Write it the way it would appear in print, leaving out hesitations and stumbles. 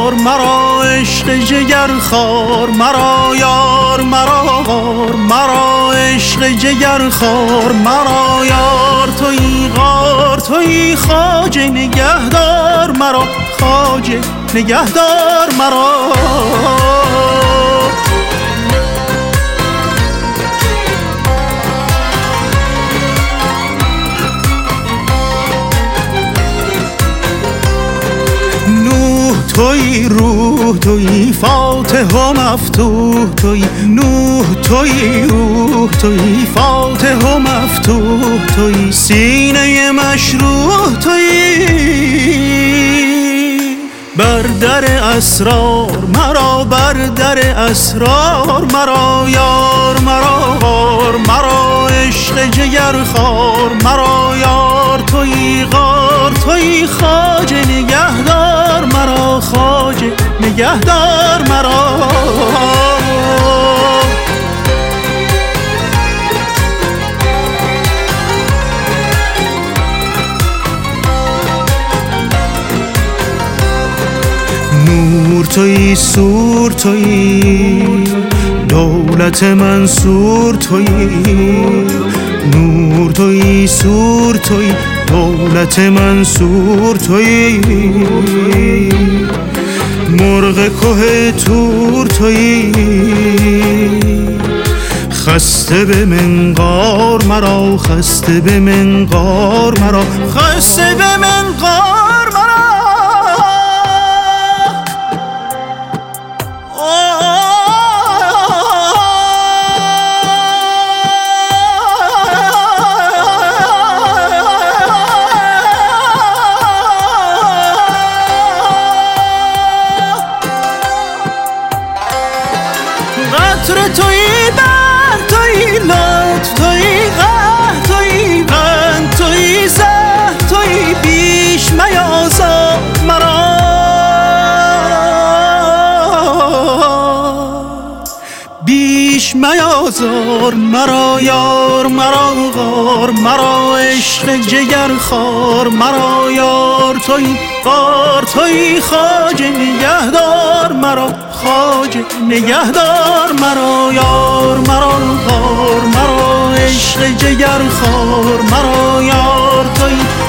خار مرا، عشق جگر خار مرا یار مرا غار مرا، عشق جگر خار مرا یار. تویی غار تویی خواجه نگهدار مرا، خواجه نگهدار مرا. تویی روح تویی فاتح و مفتوح، تویی نوح تویی روح تویی فاتح و مفتوح، تویی سینه مشروح تویی بر در اسرار مرا، بر در اسرار مرا یار مرا غار مرا، عشق جگر خار مرا یار. تویی غار تویی خواجه نگهدار مرا، خواجه نگهدار مرا. نور تویی سور تویی دولت منصور تویی، نور تویی سور تویی دولت منصور تویی، مرغ که تور تویی خسته به منقار مرا، خسته به منقار مرا، خسته به منقار مرا. قطر تویی بر تویی لطف تویی قهر تویی بند تویی زهر تویی بیش میازار مرا، بیش میازار مرا یار مرا غار مرا، عشق جگر خار مرا یار. تویی غار تویی خواجه نگهدار مرا، خواجه نگهدار مرا یار مرا غار مرا، عشق جگر خار مرا یار. تویی